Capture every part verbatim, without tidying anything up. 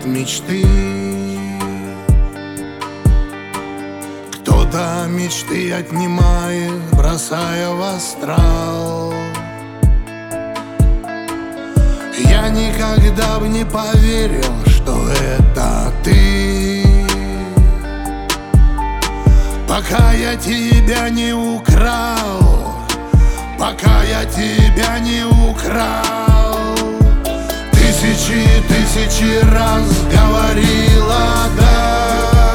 от мечты. Кто-то мечты отнимает, бросая в астрал. Я никогда бы не поверил, что это ты, пока я тебя не украл, пока я тебя не украл. Тысячи, тысячи раз говорила да,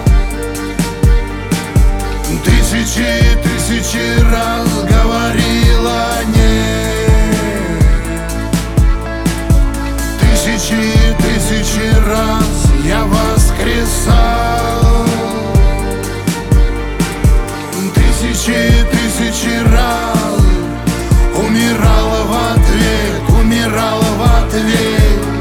тысячи, тысячи раз говорила нет. Тысячи, тысячи раз я воскресал. Тысячи, тысячи раз умирала в ответ, умирала в ответ.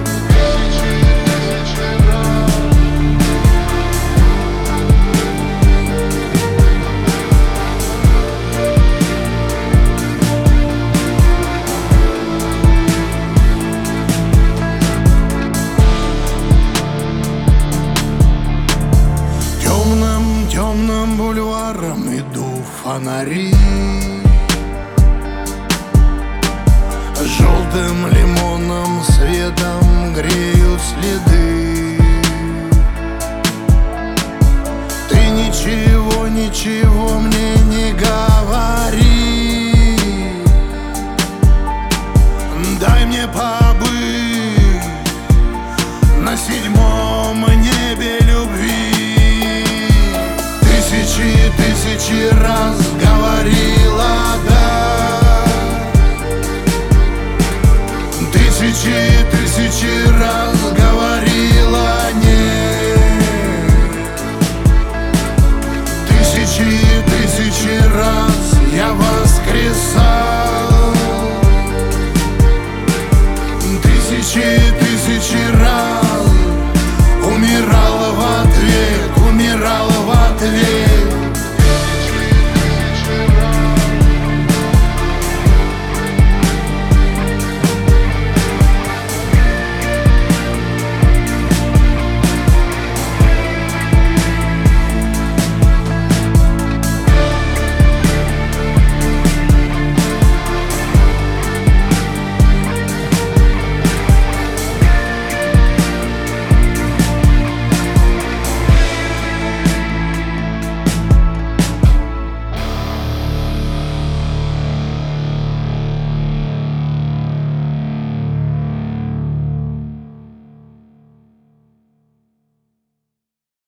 Темным, темным бульваром иду, фонари желтым лимонным светом греют следы. Ты ничего, ничего мне не